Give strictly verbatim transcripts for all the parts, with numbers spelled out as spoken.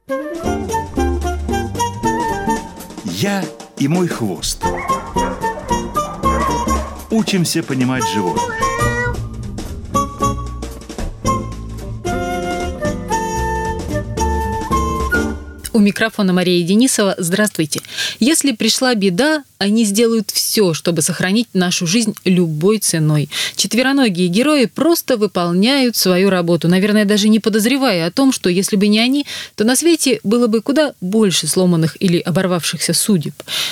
Я и мой хвост. Учимся понимать животных. У микрофона Мария Денисова. Здравствуйте. Если пришла беда, они сделают все, чтобы сохранить нашу жизнь любой ценой. Четвероногие герои просто выполняют свою работу, наверное, даже не подозревая о том, что если бы не они, то на свете было бы куда больше сломанных или оборвавшихся судеб.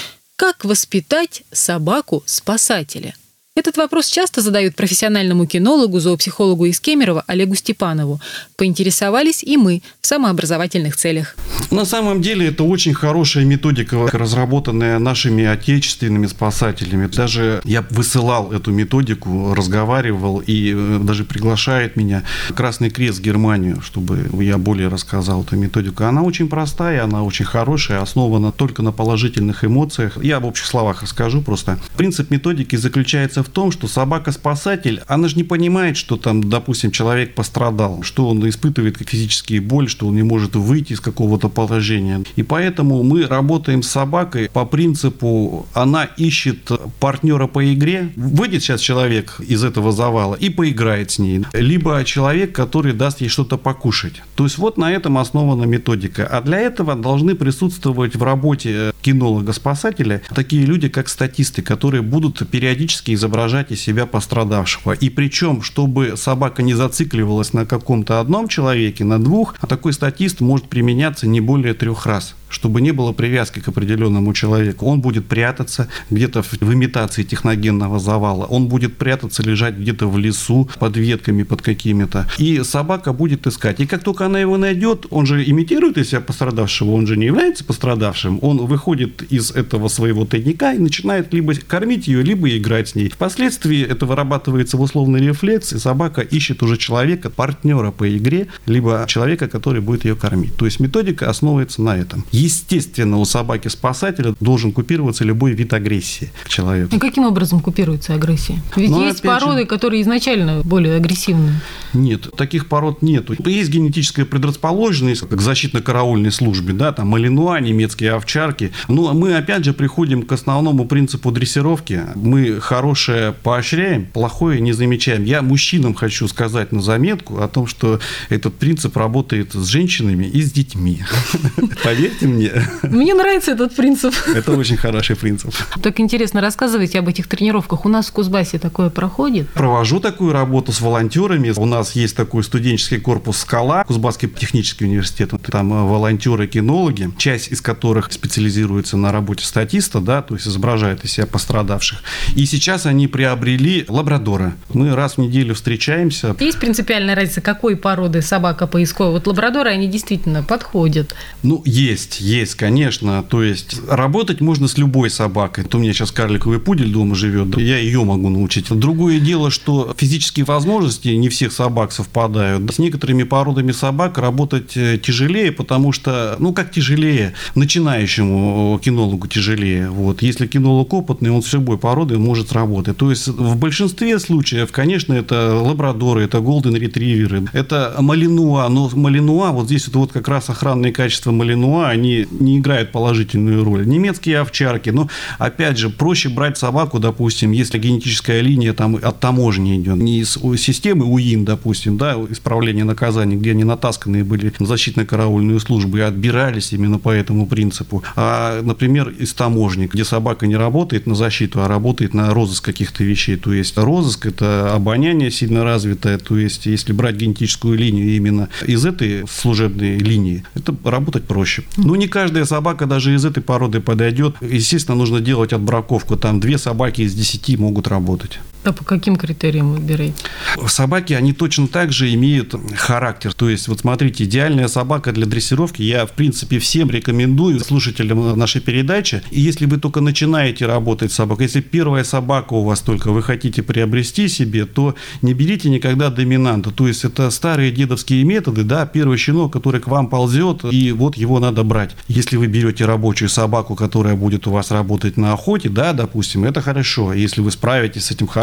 Как воспитать собаку-спасателя? Этот вопрос часто задают профессиональному кинологу, зоопсихологу из Кемерово Олегу Степанову. Поинтересовались и мы в самообразовательных целях. На самом деле это очень хорошая методика, разработанная нашими отечественными спасателями. Даже я высылал эту методику, разговаривал, и даже приглашает меня Красный Крест в Германию, чтобы я более рассказал эту методику. Она очень простая, она очень хорошая, основана только на положительных эмоциях. Я в общих словах расскажу просто. Принцип методики заключается в том, что собака-спасатель, она же не понимает, что там, допустим, человек пострадал, что он испытывает как физические боль, что он не может выйти из какого-то положения. И поэтому мы работаем с собакой по принципу, она ищет партнера по игре. Выйдет сейчас человек из этого завала и поиграет с ней. Либо человек, который даст ей что-то покушать. То есть вот на этом основана методика. А для этого должны присутствовать в работе кинолога-спасателя такие люди, как статисты, которые будут периодически изображать изображать из себя пострадавшего. И причем, чтобы собака не зацикливалась на каком-то одном человеке, на двух, а такой статист может применяться не более трех раз, чтобы не было привязки к определенному человеку. Он будет прятаться где-то в имитации техногенного завала, он будет прятаться, лежать где-то в лесу под ветками, под какими-то. И собака будет искать. И как только она его найдет, он же имитирует из себя пострадавшего, он же не является пострадавшим, он выходит из этого своего тайника и начинает либо кормить ее, либо играть с ней. Впоследствии это вырабатывается в условный рефлекс, и собака ищет уже человека, партнера по игре, либо человека, который будет ее кормить. То есть методика основывается на этом. Естественно, у собаки-спасателя должен купироваться любой вид агрессии к человеку. И каким образом купируется агрессия? Ведь Но есть породы, же... которые изначально более агрессивные. Нет, таких пород нету. Есть генетическая предрасположенность к защитно-караульной службе, да, там малинуа, немецкие овчарки. Но мы опять же приходим к основному принципу дрессировки. Мы хорошее поощряем, плохое не замечаем. Я мужчинам хочу сказать на заметку о том, что этот принцип работает с женщинами и с детьми. Поверьте мне. Мне нравится этот принцип. Это очень хороший принцип. Так интересно, рассказывайте об этих тренировках. У нас в Кузбассе такое проходит? Провожу такую работу с волонтерами. У нас есть такой студенческий корпус «Скала», Кузбасский технический университет. Там волонтеры-кинологи, часть из которых специализируется на работе статиста, да, то есть изображает из себя пострадавших. И сейчас они приобрели лабрадора. Мы раз в неделю встречаемся. Есть принципиальная разница, какой породы собака поисковая? Вот лабрадоры, они действительно подходят. Ну, есть, есть, конечно. То есть работать можно с любой собакой. Вот у меня сейчас карликовый пудель дома живет, я ее могу научить. Другое дело, что физические возможности не всех собак совпадают. С некоторыми породами собак работать тяжелее, потому что, ну, как тяжелее? Начинающему кинологу тяжелее. Вот. Если кинолог опытный, он с любой породой может сработать. То есть в большинстве случаев, конечно, это лабрадоры, это голден-ретриверы, это малинуа. Но малинуа, вот здесь вот, вот как раз охранные качества малинуа, они не играют положительную роль. Немецкие овчарки, но опять же, проще брать собаку, допустим, если генетическая линия там от таможни идет, не из системы УИН, допустим, да, исправления наказаний, где они натасканные были в защитно-караульную службу и отбирались именно по этому принципу, а, например, из таможни, где собака не работает на защиту, а работает на розыск каких-то вещей. То есть розыск – это обоняние сильно развитое, то есть если брать генетическую линию именно из этой служебной линии, это работать проще. Но не каждая собака даже из этой породы подойдет. Естественно, нужно делать отбраковку. Там две собаки из десяти могут работать. А по каким критериям вы выбираете? Собаки, они точно так же имеют характер. То есть, вот смотрите, идеальная собака для дрессировки, я, в принципе, всем рекомендую, слушателям нашей передачи. И если вы только начинаете работать с собакой, если первая собака у вас только вы хотите приобрести себе, то не берите никогда доминанта. То есть, это старые дедовские методы, да, первый щенок, который к вам ползет, и вот его надо брать. Если вы берете рабочую собаку, которая будет у вас работать на охоте, да, допустим, это хорошо. Если вы справитесь с этим характером,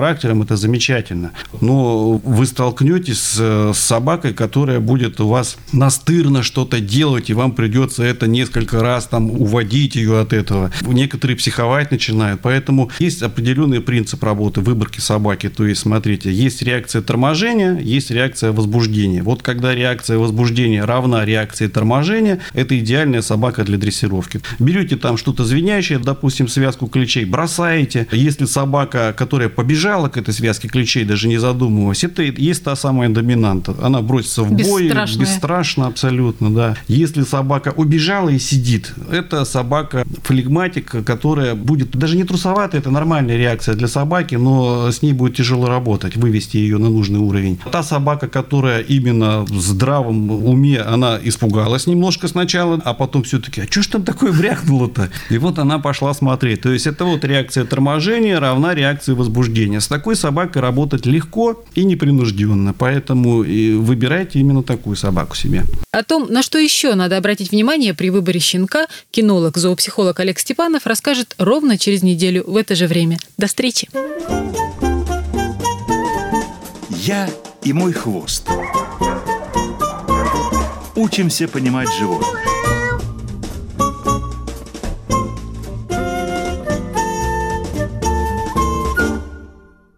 характером, это замечательно. Но вы столкнетесь с собакой, которая будет у вас настырно что-то делать, и вам придется это несколько раз там уводить ее от этого. Некоторые психовать начинают, поэтому есть определенный принцип работы выборки собаки. То есть, смотрите, есть реакция торможения, есть реакция возбуждения. Вот когда реакция возбуждения равна реакции торможения, это идеальная собака для дрессировки. Берете там что-то звенящее, допустим, связку клещей, бросаете. Если собака, которая побежала к этой связке клещей, даже не задумываясь, это есть та самая доминанта. Она бросится в бой, Бесстрашная. бесстрашно абсолютно, да. Если собака убежала и сидит, это собака флегматик, которая будет даже не трусоватая, это нормальная реакция для собаки, но с ней будет тяжело работать, вывести ее на нужный уровень. Та собака, которая именно в здравом уме, она испугалась немножко сначала, а потом все-таки, а что ж там такое брякнуло-то? И вот она пошла смотреть. То есть это вот реакция торможения равна реакции возбуждения. С такой собакой работать легко и непринужденно, поэтому и выбирайте именно такую собаку себе. О том, на что еще надо обратить внимание при выборе щенка, кинолог, зоопсихолог Олег Степанов расскажет ровно через неделю в это же время. До встречи! Я и мой хвост. Учимся понимать животных.